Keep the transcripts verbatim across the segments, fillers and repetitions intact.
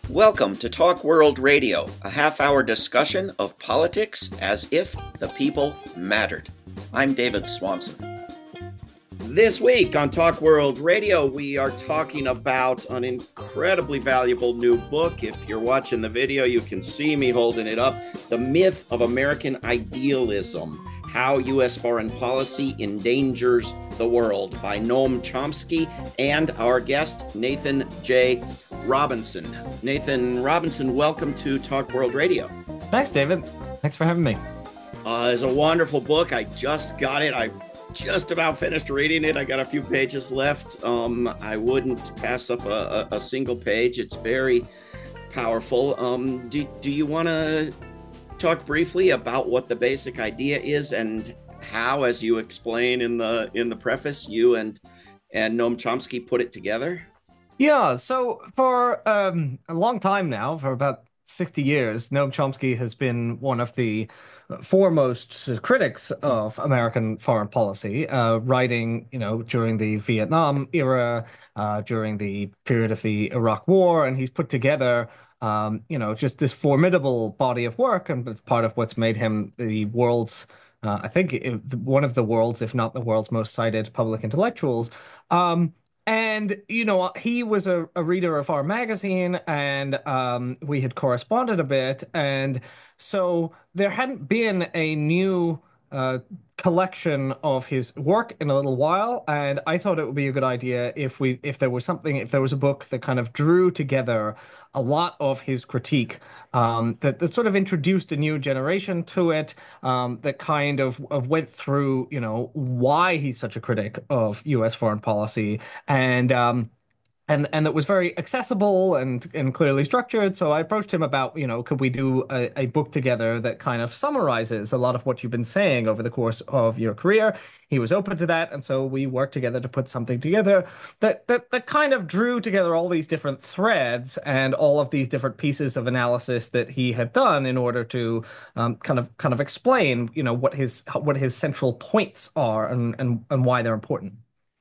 Welcome to Talk World Radio, a half-hour discussion of politics as if the people mattered. I'm David Swanson. This week on Talk World Radio, we are talking about an incredibly valuable new book. If you're watching the video, you can see me holding it up. The Myth of American Idealism: How U S Foreign Policy Endangers the World, by Noam Chomsky and our guest, Nathan J. Robinson. Nathan Robinson, welcome to Talk World Radio. Thanks, David. Thanks for having me. Uh, it's a wonderful book. I just got it. I just about finished reading it. I got a few pages left. Um, I wouldn't pass up a, a, a single page. It's very powerful. Um, do, do you want to talk briefly about what the basic idea is and how, as you explain in the in the preface, you and and Noam Chomsky put it together? Yeah, so for um, a long time now, for about sixty years, Noam Chomsky has been one of the foremost critics of American foreign policy, uh, writing, you know, during the Vietnam era, uh, during the period of the Iraq War, and he's put together, um, you know, just this formidable body of work, and it's part of what's made him the world's, uh, I think, it, one of the world's, if not the world's most cited public intellectuals. Um, And, you know, he was a, a reader of our magazine, and um, we had corresponded a bit. And so there hadn't been a new uh, collection of his work in a little while. And I thought it would be a good idea if we, if there was something, if there was a book that kind of drew together a lot of his critique, um, that, that sort of introduced a new generation to it, um, that kind of, of went through, you know, why he's such a critic of U S foreign policy, and um, and and that was very accessible and and clearly structured. So I approached him about, you know, could we do a, a book together that kind of summarizes a lot of what you've been saying over the course of your career. He was open to that, and so we worked together to put something together that that that kind of drew together all these different threads and all of these different pieces of analysis that he had done in order to um, kind of kind of explain, you know, what his what his central points are and and and why they're important.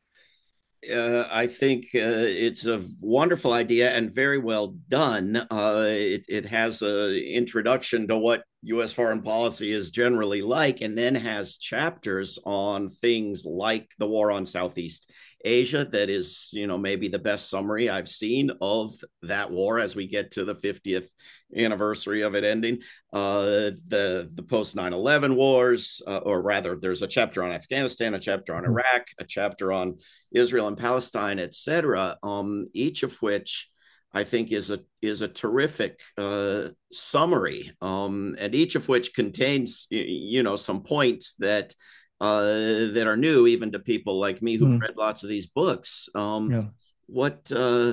Uh, I think uh, it's a wonderful idea and very well done. Uh, it, it has an introduction to what U S foreign policy is generally like, and then has chapters on things like the war on Southeast Asia. That is, you know, maybe the best summary I've seen of that war as we get to the fiftieth anniversary of it ending. Uh, the the post nine eleven wars, uh, or rather, there's a chapter on Afghanistan, a chapter on Iraq, a chapter on Israel and Palestine, et cetera. Um, each of which I think is a is a terrific uh, summary, um, and each of which contains, you know, some points that uh, that are new even to people like me who've mm. read lots of these books. Um, yeah. What uh,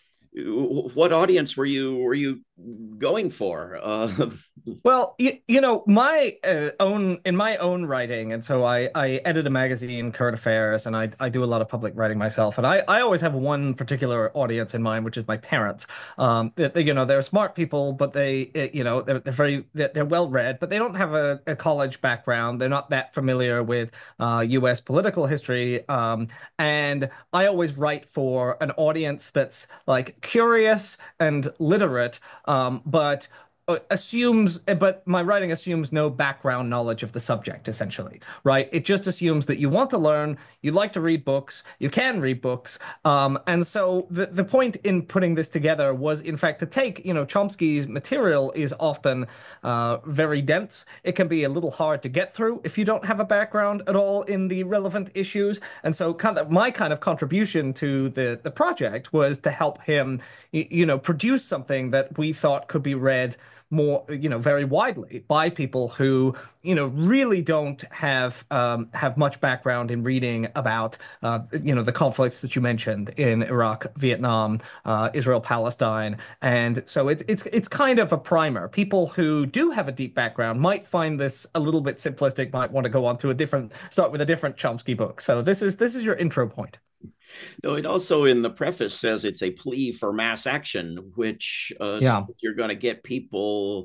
what audience were you were you going for? Uh, well, you, you know, my uh, own in my own writing, and so I I edit a magazine, Current Affairs, and I I do a lot of public writing myself, and I I always have one particular audience in mind, which is my parents. Um, that they, you know, they're smart people, but they it, you know they're, they're very they're, they're well read, but they don't have a, a college background. They're not that familiar with uh, U S political history, um, and I always write for an audience that's like curious and literate, um, but assumes, but my writing assumes no background knowledge of the subject, essentially, right? It just assumes that you want to learn, you like to read books, you can read books. Um, and so the, the point in putting this together was, in fact, to take, you know, Chomsky's material is often uh, very dense. It can be a little hard to get through if you don't have a background at all in the relevant issues. And so kind of my kind of contribution to the, the project was to help him, you know, produce something that we thought could be read more, you know, very widely by people who, you know, really don't have um, have much background in reading about, uh, you know, the conflicts that you mentioned in Iraq, Vietnam, uh, Israel, Palestine, and so it's it's it's kind of a primer. People who do have a deep background might find this a little bit simplistic, might want to go on to a different, start with a different Chomsky book. So this is this is your intro point. Though it also in the preface says it's a plea for mass action, which uh, yeah. you're going to get people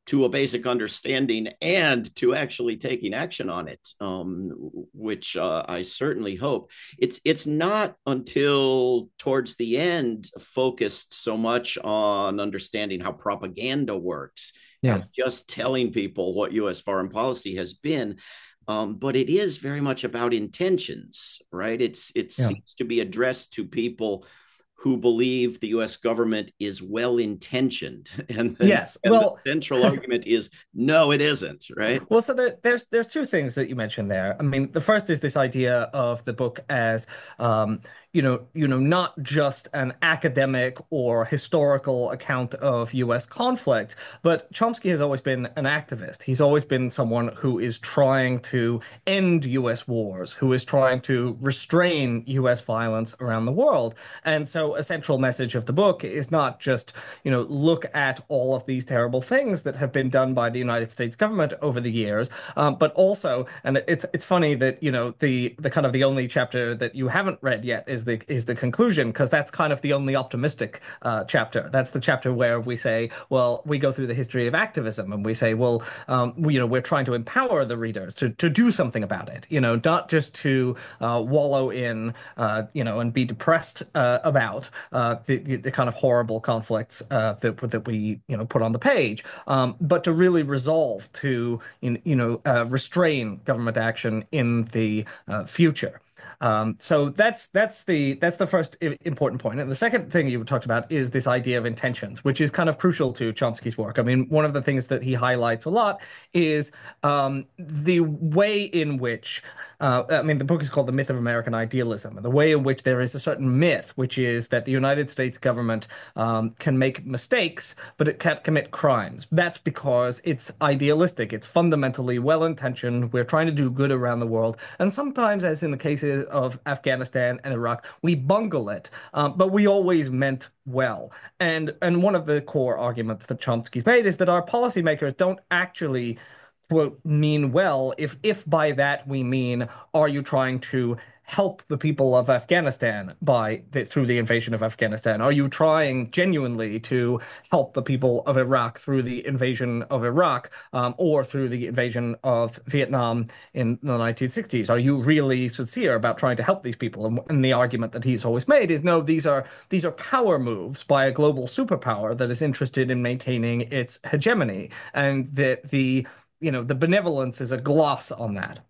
to a basic understanding and to actually taking action on it, um, which uh, I certainly hope. It's it's not until towards the end focused so much on understanding how propaganda works Yeah. as just telling people what U S foreign policy has been. Um, but it is very much about intentions, right? It's it Yeah. seems to be addressed to people who believe the U S government is well intentioned, and then Yes. and the Well, central argument is no, it isn't, right? Well, so there, there's there's two things that you mentioned there. I mean, the first is this idea of the book as, um, you know, you know, not just an academic or historical account of U S conflict, but Chomsky has always been an activist. He's always been someone who is trying to end U S wars, who is trying to restrain U S violence around the world. And so, a central message of the book is not just, you know, look at all of these terrible things that have been done by the United States government over the years, um, but also, and it's it's funny that you know the the kind of the only chapter that you haven't read yet is the is the conclusion, because that's kind of the only optimistic uh, chapter. That's the chapter where we say, well, we go through the history of activism and we say, well, um, we, you know, we're trying to empower the readers to to do something about it, you know, not just to uh, wallow in, uh, you know, and be depressed uh, about uh, the, the the kind of horrible conflicts uh, that that we you know put on the page, um, but to really resolve to in, you know uh, restrain government action in the uh, future. Um, so that's that's the that's the first important point. And the second thing you talked about is this idea of intentions, which is kind of crucial to Chomsky's work. I mean, one of the things that he highlights a lot is um, the way in which uh, I mean, the book is called The Myth of American Idealism, and the way in which there is a certain myth, which is that the United States government um, can make mistakes, but it can't commit crimes. That's because it's idealistic. It's fundamentally well-intentioned. We're trying to do good around the world. And sometimes, as in the cases of Afghanistan and Iraq, we bungle it, um, but we always meant well. And and one of the core arguments that Chomsky's made is that our policymakers don't actually quote mean well, if if by that we mean, are you trying to help the people of Afghanistan by the, through the invasion of Afghanistan? Are you trying genuinely to help the people of Iraq through the invasion of Iraq, um, or through the invasion of Vietnam in the nineteen sixties? Are you really sincere about trying to help these people? And, and the argument that he's always made is no, these are these are power moves by a global superpower that is interested in maintaining its hegemony, and that the you know, the benevolence is a gloss on that.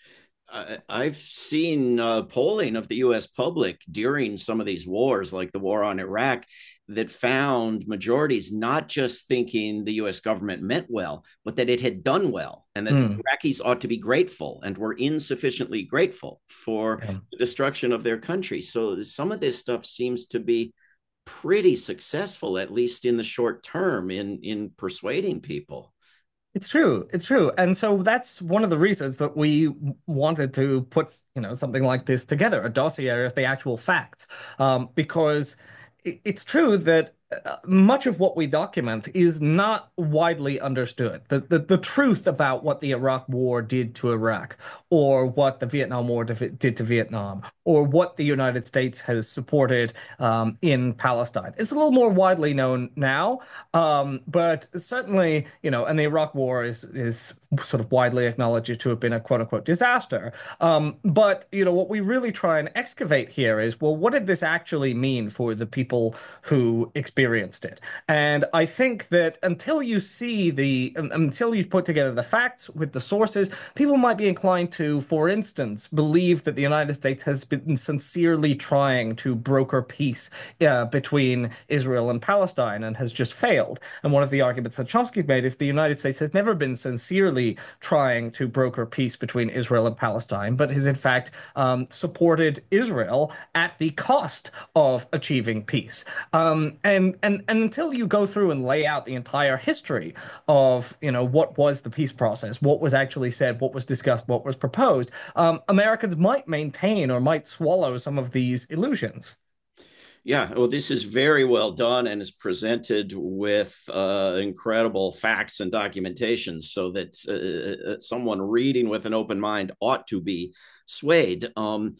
I, have seen uh, polling of the U S public during some of these wars, like the war on Iraq, that found majorities not just thinking the U S government meant well, but that it had done well, and that the Hmm. Iraqis ought to be grateful and were insufficiently grateful for Yeah. the destruction of their country. So some of this stuff seems to be pretty successful, at least in the short term, in in persuading people. It's true. It's true. And so that's one of the reasons that we wanted to put, you know, something like this together, a dossier of the actual facts, um, because it- it's true that uh, much of what we document is not widely understood. The, the the truth about what the Iraq War did to Iraq, or what the Vietnam War did to Vietnam, or what the United States has supported um, in Palestine. It's a little more widely known now, um, but certainly, you know, and the Iraq War is is sort of widely acknowledged to have been a quote unquote disaster. Um, but you know, what we really try and excavate here is, well, what did this actually mean for the people who experienced it? And I think that until you see the, um, until you put together the facts with the sources, people might be inclined to, for instance, believe that the United States has been sincerely trying to broker peace uh, between Israel and Palestine and has just failed. And one of the arguments that Chomsky made is the United States has never been sincerely trying to broker peace between Israel and Palestine, but has in fact um, supported Israel at the cost of achieving peace. Um, and and and until you go through and lay out the entire history of you know what was the peace process, what was actually said, what was discussed, what was proposed, um, Americans might maintain or might swallow some of these illusions. Yeah, well, this is very well done and is presented with uh, incredible facts and documentation so that uh, uh, someone reading with an open mind ought to be swayed. Um,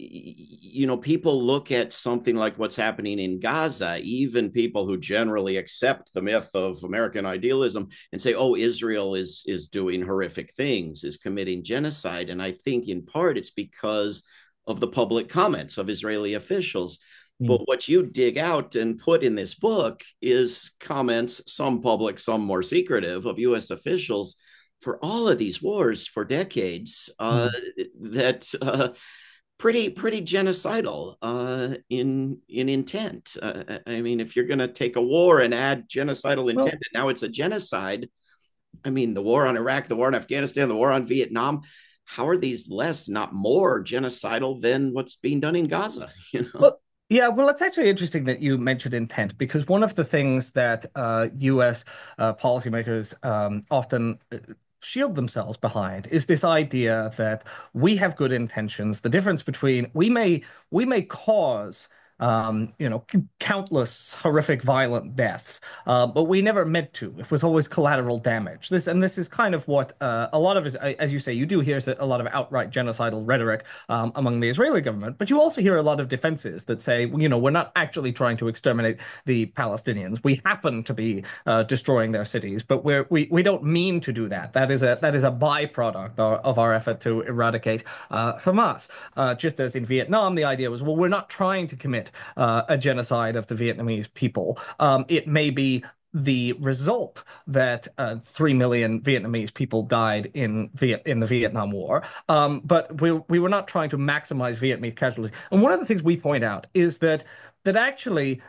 you know, people look at something like what's happening in Gaza, even people who generally accept the myth of American idealism, and say, oh, Israel is, is doing horrific things, is committing genocide. And I think in part it's because of the public comments of Israeli officials. Mm. But what you dig out and put in this book is comments, some public, some more secretive, of U S officials for all of these wars for decades uh, Mm. that uh, pretty pretty genocidal uh, in in intent. Uh, I mean, if you're going to take a war and add genocidal intent, Well, and now it's a genocide. I mean, the war on Iraq, the war in Afghanistan, the war on Vietnam. How are these less, not more, genocidal than what's being done in Gaza? You know. Well, yeah, well, it's actually interesting that you mentioned intent because one of the things that uh, U S uh, policymakers um, often uh, shield themselves behind is this idea that we have good intentions. The difference between we may we may cause um, you know, c- countless horrific violent deaths, uh, but we never meant to. It was always collateral damage. This and this is kind of what uh, a lot of, as you say, you do hear a lot of outright genocidal rhetoric um, among the Israeli government, but you also hear a lot of defenses that say, you know, we're not actually trying to exterminate the Palestinians. We happen to be uh, destroying their cities, but we're, we we don't mean to do that. That is a that is a byproduct of, of our effort to eradicate uh, Hamas. Uh, just as in Vietnam, the idea was, well, we're not trying to commit uh, a genocide of the Vietnamese people. Um, it may be the result that uh, three million Vietnamese people died in Viet in the Vietnam War. Um, but we we were not trying to maximize Vietnamese casualties. And one of the things we point out is that that actually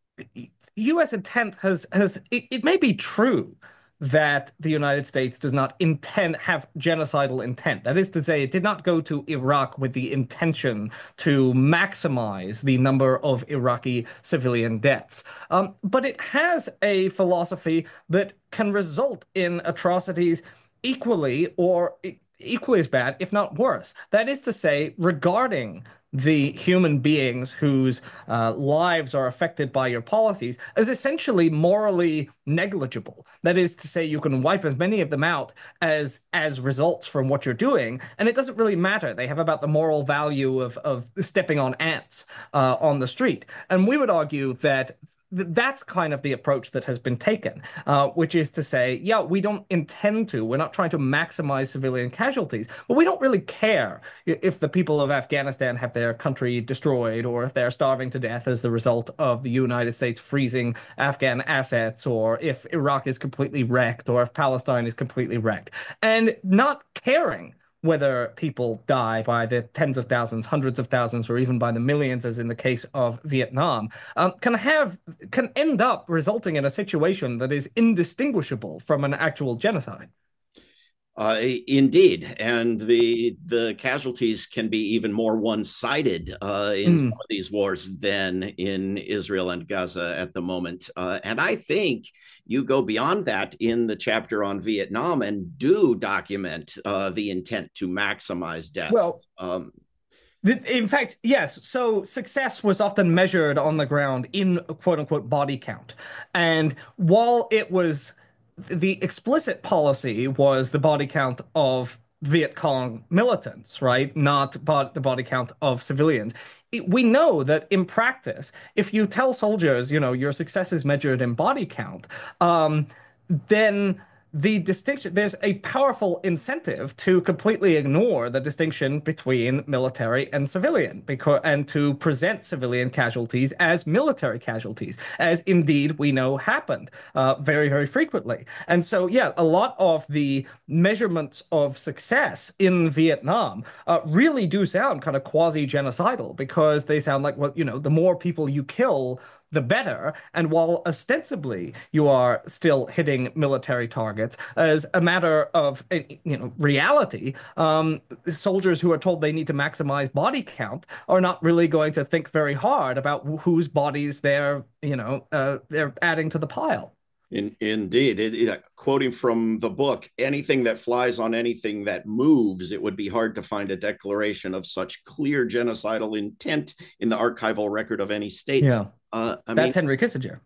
U S intent has has it, it may be true that the United States does not intend have genocidal intent. That is to say, it did not go to Iraq with the intention to maximize the number of Iraqi civilian deaths. Um, but it has a philosophy that can result in atrocities equally or e- equally as bad, if not worse. That is to say, regarding the human beings whose uh, lives are affected by your policies as essentially morally negligible. That is to say, you can wipe as many of them out as as results from what you're doing, and it doesn't really matter. They have about the moral value of of stepping on ants uh, on the street. And we would argue that th- that's kind of the approach that has been taken, uh, which is to say, yeah, we don't intend to. We're not trying to maximize civilian casualties, but we don't really care if the people of Afghanistan have their country destroyed or if they're starving to death as the result of the United States freezing Afghan assets, or if Iraq is completely wrecked, or if Palestine is completely wrecked. And not caring whether people die by the tens of thousands, hundreds of thousands, or even by the millions, as in the case of Vietnam, um, can have can end up resulting in a situation that is indistinguishable from an actual genocide. Uh, indeed, and the the casualties can be even more one-sided uh, in some Mm. of these wars than in Israel and Gaza at the moment. Uh, and I think you go beyond that in the chapter on Vietnam and do document uh, the intent to maximize Well, deaths. Um, in fact, yes. So success was often measured on the ground in quote unquote body count. And while it was the explicit policy was the body count of Viet Cong militants, right? Not bod the body count of civilians. It- we know that in practice, if you tell soldiers, you know, your success is measured in body count, um, then the distinction, there's a powerful incentive to completely ignore the distinction between military and civilian because and to present civilian casualties as military casualties, as indeed we know happened uh, very, very frequently. And so, yeah, a lot of the measurements of success in Vietnam uh, really do sound kind of quasi-genocidal because they sound like, well, you know, the more people you kill, the better. And while ostensibly you are still hitting military targets, as a matter of eh, you know reality, um, soldiers who are told they need to maximize body count are not really going to think very hard about whose bodies they're you know uh, they're adding to the pile. In, indeed, it, it- quoting from the book, anything that flies on anything that moves, it would be hard to find a declaration of such clear genocidal intent in the archival record of any state. Yeah, Uh, I mean, that's Henry Kissinger.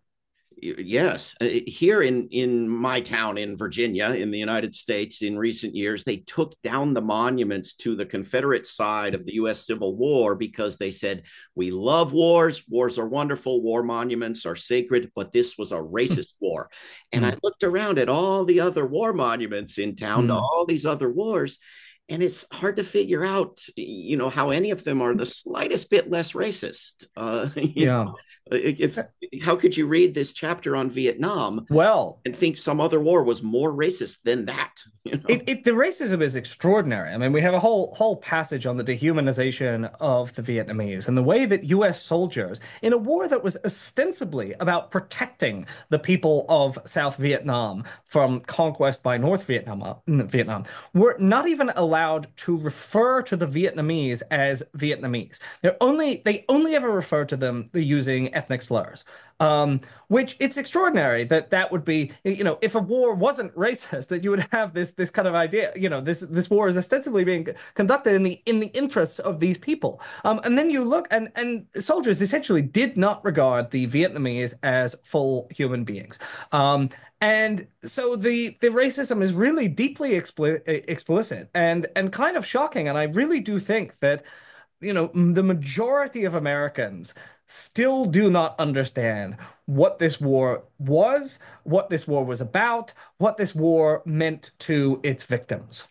yes, uh, here in in my town in Virginia, in the United States, in recent years, they took down the monuments to the Confederate side of the U S. Civil War because they said we love wars, wars are wonderful, war monuments are sacred, but this was a racist war. And I Mm, looked around at all the other war monuments in town to mm. all these other wars, and it's hard to figure out, you know, how any of them are the slightest bit less racist. Uh, you know, Yeah. if how could you read this chapter on Vietnam Well, and think some other war was more racist than that? You know, It, it the racism is extraordinary. I mean, we have a whole whole passage on the dehumanization of the Vietnamese and the way that U S soldiers, in a war that was ostensibly about protecting the people of South Vietnam from conquest by North Vietnam, uh, Vietnam, were not even allowed to refer to the Vietnamese as Vietnamese. They're only they only ever refer to them using ethnic slurs. Um, which it's extraordinary that that would be, you know, if a war wasn't racist, that you would have this this kind of idea, you know, this this war is ostensibly being conducted in the in the interests of these people. Um, and then you look and and soldiers essentially did not regard the Vietnamese as full human beings. Um, and so the the racism is really deeply expli explicit and and kind of shocking. And I really do think that you know, the majority of Americans still do not understand what this war was, what this war was about, what this war meant to its victims.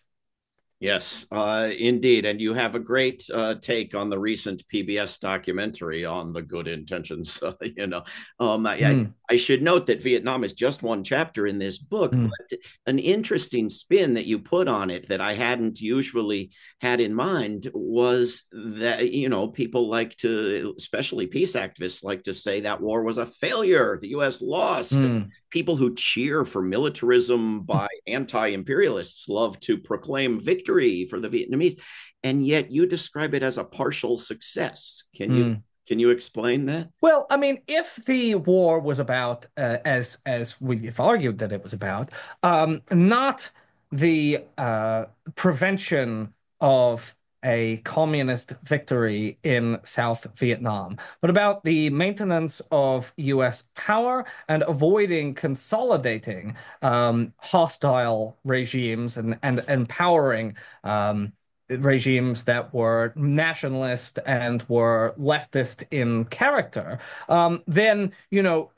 yes, uh, indeed. And you have a great uh, take on the recent P B S documentary on the good intentions. Uh, you know, um, I, I, Mm, I should note that Vietnam is just one chapter in this book, mm, but an interesting spin that you put on it that I hadn't usually had in mind was that, you know, people like to, especially peace activists, like to say that war was a failure. The U S lost. mm. People who cheer for militarism by anti-imperialists love to proclaim victory for the Vietnamese, and yet you describe it as a partial success. Can you Mm. can you explain that? Well, I mean, if the war was about, uh, as as we've argued that it was about, um, not the uh, prevention of a communist victory in South Vietnam, but about the maintenance of U S power and avoiding consolidating um, hostile regimes and and empowering um, regimes that were nationalist and were leftist in character, um, then, you know,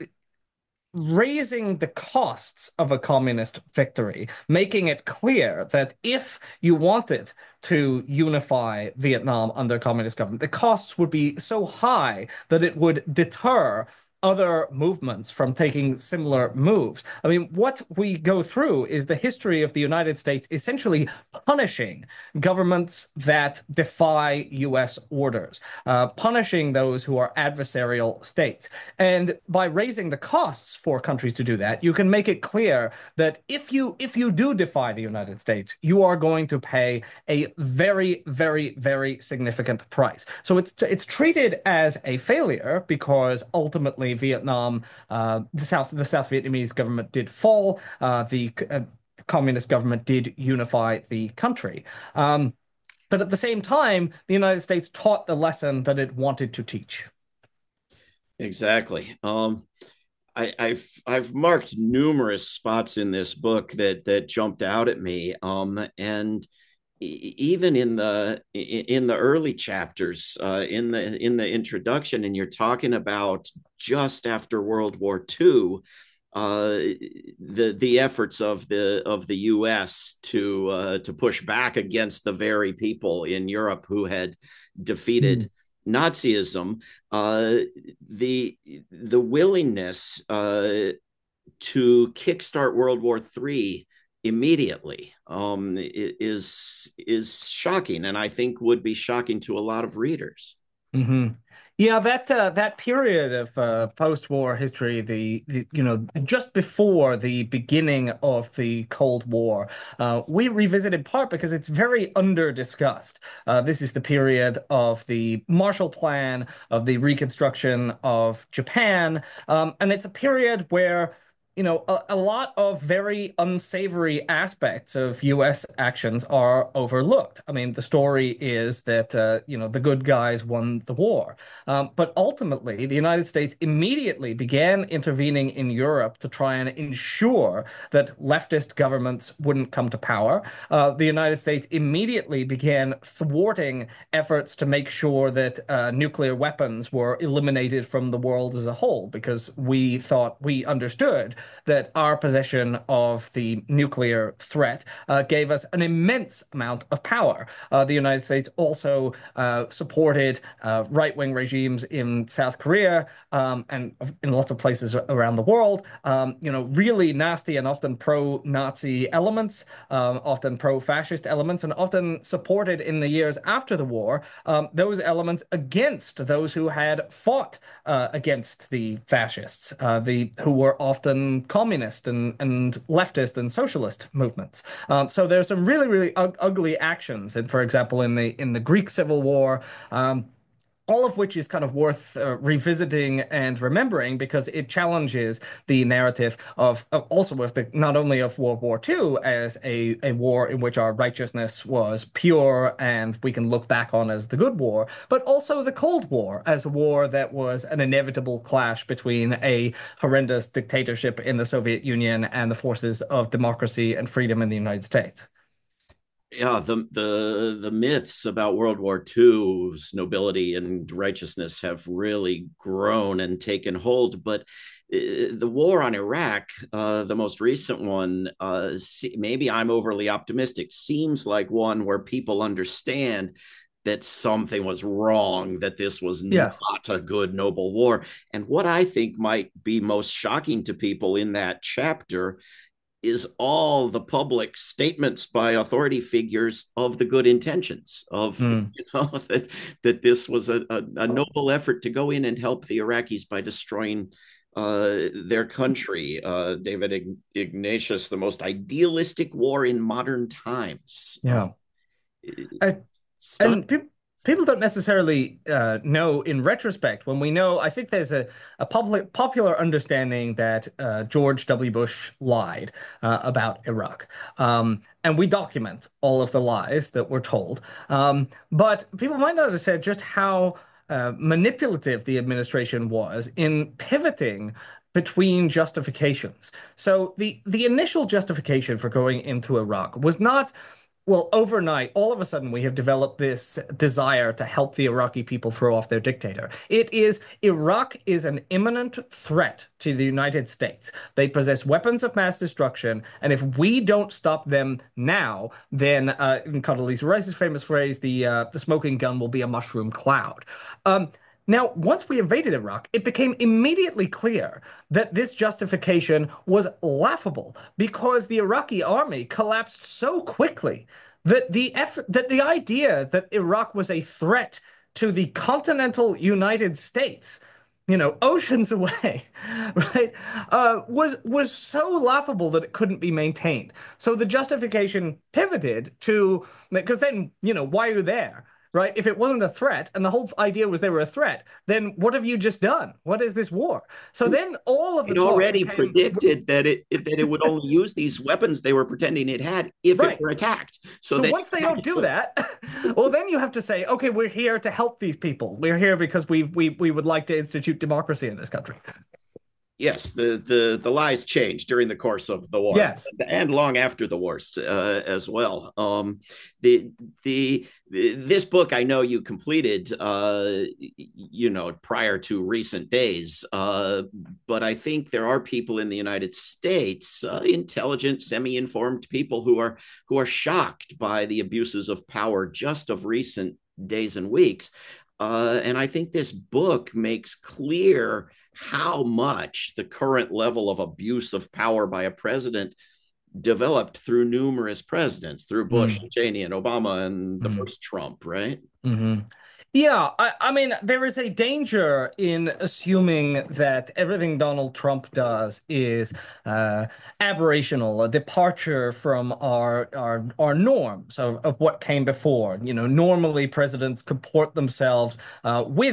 raising the costs of a communist victory, making it clear that if you wanted to unify Vietnam under communist government, the costs would be so high that it would deter other movements from taking similar moves. I mean, what we go through is the history of the United States essentially punishing governments that defy U S orders, uh, punishing those who are adversarial states. And by raising the costs for countries to do that, you can make it clear that if you if you do defy the United States, you are going to pay a very, very, very significant price. So it's it's treated as a failure because ultimately Vietnam, uh, the South the South Vietnamese government did fall. Uh, the uh, communist government did unify the country. Um, but at the same time, the United States taught the lesson that it wanted to teach. Exactly. Um, I, I've I've marked numerous spots in this book that that jumped out at me. Um, and e- even in the in the early chapters, uh, in the in the introduction, and you're talking about just after World War Two, uh, the the efforts of the of the U S to uh, to push back against the very people in Europe who had Mm, defeated Nazism, uh, the the willingness uh, to kickstart World War Three immediately um, is is shocking, and I think would be shocking to a lot of readers. hmm Yeah, that uh, that period of uh, post-war history, the, the you know just before the beginning of the Cold War, uh, we revisit in part because it's very under-discussed. Uh, this is the period of the Marshall Plan, of the reconstruction of Japan, um, and it's a period where you know, a, a lot of very unsavory aspects of U S actions are overlooked. I mean, the story is that, uh, you know, the good guys won the war. Um, but ultimately, the United States immediately began intervening in Europe to try and ensure that leftist governments wouldn't come to power. Uh, the United States immediately began thwarting efforts to make sure that uh, nuclear weapons were eliminated from the world as a whole, because we thought we understood that our possession of the nuclear threat uh, gave us an immense amount of power. Uh, the United States also uh, supported uh, right-wing regimes in South Korea um, and in lots of places around the world. Um, you know, really nasty and often pro-Nazi elements, um, often pro-fascist elements, and often supported in the years after the war um, those elements against those who had fought uh, against the fascists, uh, the who were often communist and, and leftist and socialist movements. Um, so there's some really, really ug ugly actions. And for example, in the in the Greek Civil War, um, all of which is kind of worth uh, revisiting and remembering because it challenges the narrative of, of also of the not only of World War Two as a, a war in which our righteousness was pure and we can look back on as the good war, but also the Cold War as a war that was an inevitable clash between a horrendous dictatorship in the Soviet Union and the forces of democracy and freedom in the United States. Yeah, the the the myths about World War Two's nobility and righteousness have really grown and taken hold. But uh, the war on Iraq, uh, the most recent one, uh, maybe I'm overly optimistic, seems like one where people understand that something was wrong, that this was Yes. not a good, noble war. And what I think might be most shocking to people in that chapter is all the public statements by authority figures of the good intentions of, Mm. you know, that that this was a, a, a noble effort to go in and help the Iraqis by destroying uh, their country. Uh, David Ignatius, the most idealistic war in modern times. Uh, Yeah. I, Stunning. And pe people don't necessarily uh, know in retrospect when we know, I think there's a, a public popular understanding that uh, George W. Bush lied uh, about Iraq. Um, and we document all of the lies that were told. Um, but people might not understand just how uh, manipulative the administration was in pivoting between justifications. So the the initial justification for going into Iraq was not well, overnight, all of a sudden, we have developed this desire to help the Iraqi people throw off their dictator. It is Iraq is an imminent threat to the United States. They possess weapons of mass destruction, and if we don't stop them now, then, uh, in Condoleezza Rice's famous phrase, the uh, the smoking gun will be a mushroom cloud. Um, Now, once we invaded Iraq, it became immediately clear that this justification was laughable because the Iraqi army collapsed so quickly that the effort, that the idea that Iraq was a threat to the continental United States, you know, oceans away, right, uh, was was so laughable that it couldn't be maintained. So the justification pivoted to because then, you know, why are you there? Right? If it wasn't a threat and the whole idea was they were a threat, then what have you just done? What is this war? So then all of the It talk already became predicted that it that it would only use these weapons they were pretending it had if it right. were attacked. So So then once they don't do that, well, then you have to say, okay, we're here to help these people. We're here because we we we would like to institute democracy in this country. yes, the the the lies changed during the course of the war Yes. and long after the wars uh, as well. Um, the, the the this book I know you completed, uh, you know, prior to recent days, uh, but I think there are people in the United States, uh, intelligent, semi-informed people who are who are shocked by the abuses of power just of recent days and weeks. Uh, and I think this book makes clear how much the current level of abuse of power by a president developed through numerous presidents, through Bush, Mm, Cheney, and Obama, and the mm, first Trump, right? hmm Yeah, I, I mean, there is a danger in assuming that everything Donald Trump does is uh, aberrational, a departure from our our our norms of, of what came before. You know, normally presidents comport themselves uh, with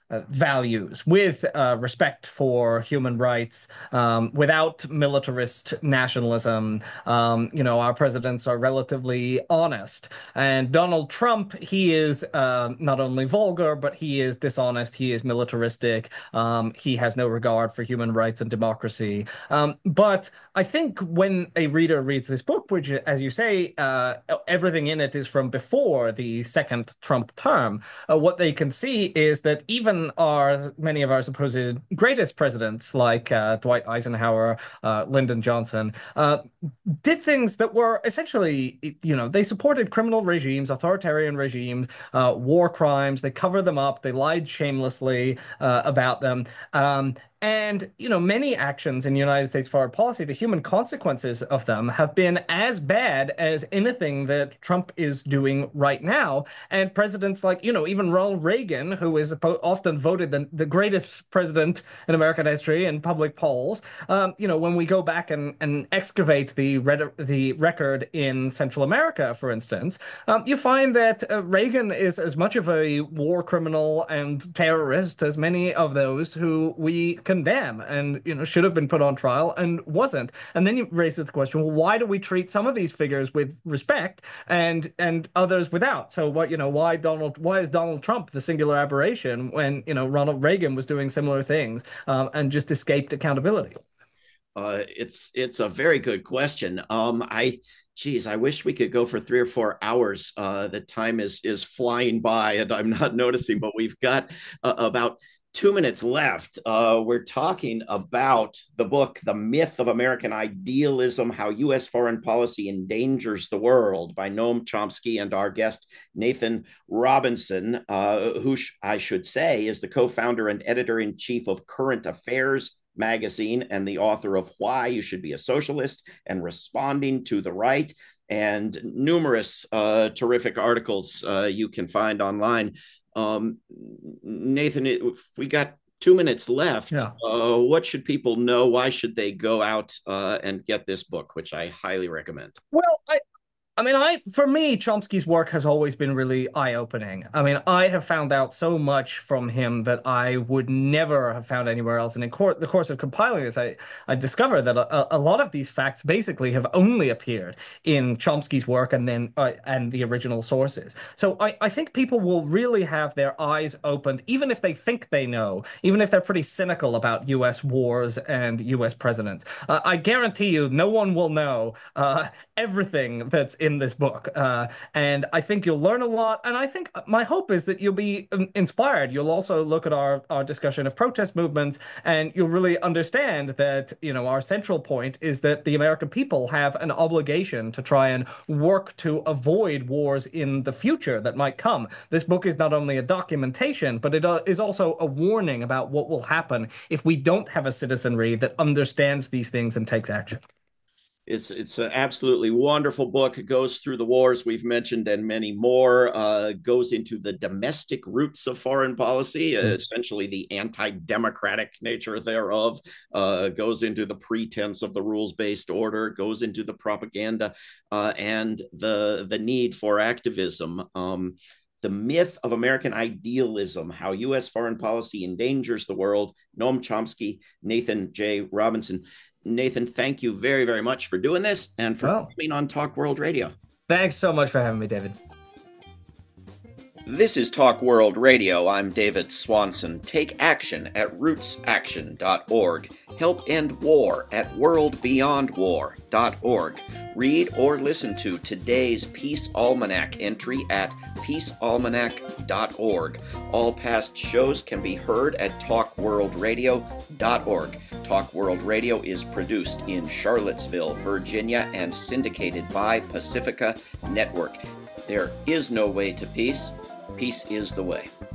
uh, values, with uh, respect for human rights, um, without militarist nationalism. Um, you know, our presidents are relatively honest. And Donald Trump, he is uh, not only vulgar, but he is dishonest. He is militaristic. Um, he has no regard for human rights and democracy. Um, but I think when a reader reads this book, which, as you say, uh, everything in it is from before the second Trump term, uh, what they can see is that even our many of our supposed greatest presidents, like uh, Dwight Eisenhower, uh, Lyndon Johnson, uh, did things that were essentially, you know, they supported criminal regimes, authoritarian regimes, uh, war crimes. They covered them up. They lied shamelessly uh, about them. Um, and, you know, many actions in United States foreign policy, the human consequences of them have been as bad as anything that Trump is doing right now. And presidents like, you know, even Ronald Reagan, who is often voted the, the greatest president in American history in public polls, um, you know, when we go back and, and excavate the, red, the record in Central America, for instance, um, you find that uh, Reagan is as much of a war criminal and terrorist as many of those who we condemn and, you know, should have been put on trial and wasn't. And then you raise the question, well, why do we treat some of these figures with respect and and others without? So what, you know, why Donald, why is Donald Trump the singular aberration when, you know, Ronald Reagan was doing similar things um, and just escaped accountability? Uh, it's it's a very good question. Um, I Geez, I wish we could go for three or four hours. Uh, the time is is flying by, and I'm not noticing. But we've got uh, about two minutes left. Uh, we're talking about the book, The Myth of American Idealism, How U S Foreign Policy Endangers the World by Noam Chomsky and our guest, Nathan Robinson, uh, who sh- I should say is the co-founder and editor-in-chief of Current Affairs magazine and the author of Why You Should Be a Socialist and Responding to the Right, and numerous uh, terrific articles uh, you can find online. Um, Nathan, if we got two minutes left, Yeah. uh, what should people know? Why should they go out uh, and get this book, which I highly recommend? Well, I, I mean, I for me, Chomsky's work has always been really eye-opening. I mean, I have found out so much from him that I would never have found anywhere else. And in cor the course of compiling this, I, I discovered that a, a lot of these facts basically have only appeared in Chomsky's work and then uh, and the original sources. So I, I think people will really have their eyes opened, even if they think they know, even if they're pretty cynical about U S wars and U S presidents. Uh, I guarantee you, no one will know uh, everything that's in this book. Uh, and I think you'll learn a lot. And I think my hope is that you'll be um, inspired. You'll also look at our, our discussion of protest movements and you'll really understand that, you know, our central point is that the American people have an obligation to try and work to avoid wars in the future that might come. This book is not only a documentation, but it uh, is also a warning about what will happen if we don't have a citizenry that understands these things and takes action. It's it's an absolutely wonderful book. It goes through the wars we've mentioned and many more. Uh, goes into the domestic roots of foreign policy, uh, essentially the anti-democratic nature thereof. Uh, goes into the pretense of the rules-based order. Goes into the propaganda uh, and the the need for activism. Um, the Myth of American Idealism, How U S Foreign Policy Endangers the World. Noam Chomsky, Nathan J. Robinson. Nathan, thank you very, very much for doing this and for Oh. coming on Talk World Radio. Thanks so much for having me, David. This is Talk World Radio. I'm David Swanson. Take action at roots action dot org. Help end war at world beyond war dot org. Read or listen to today's Peace Almanac entry at peace almanac dot org. All past shows can be heard at talk world radio dot org. Talk World Radio is produced in Charlottesville, Virginia, and syndicated by Pacifica Network. There is no way to peace. Peace is the way.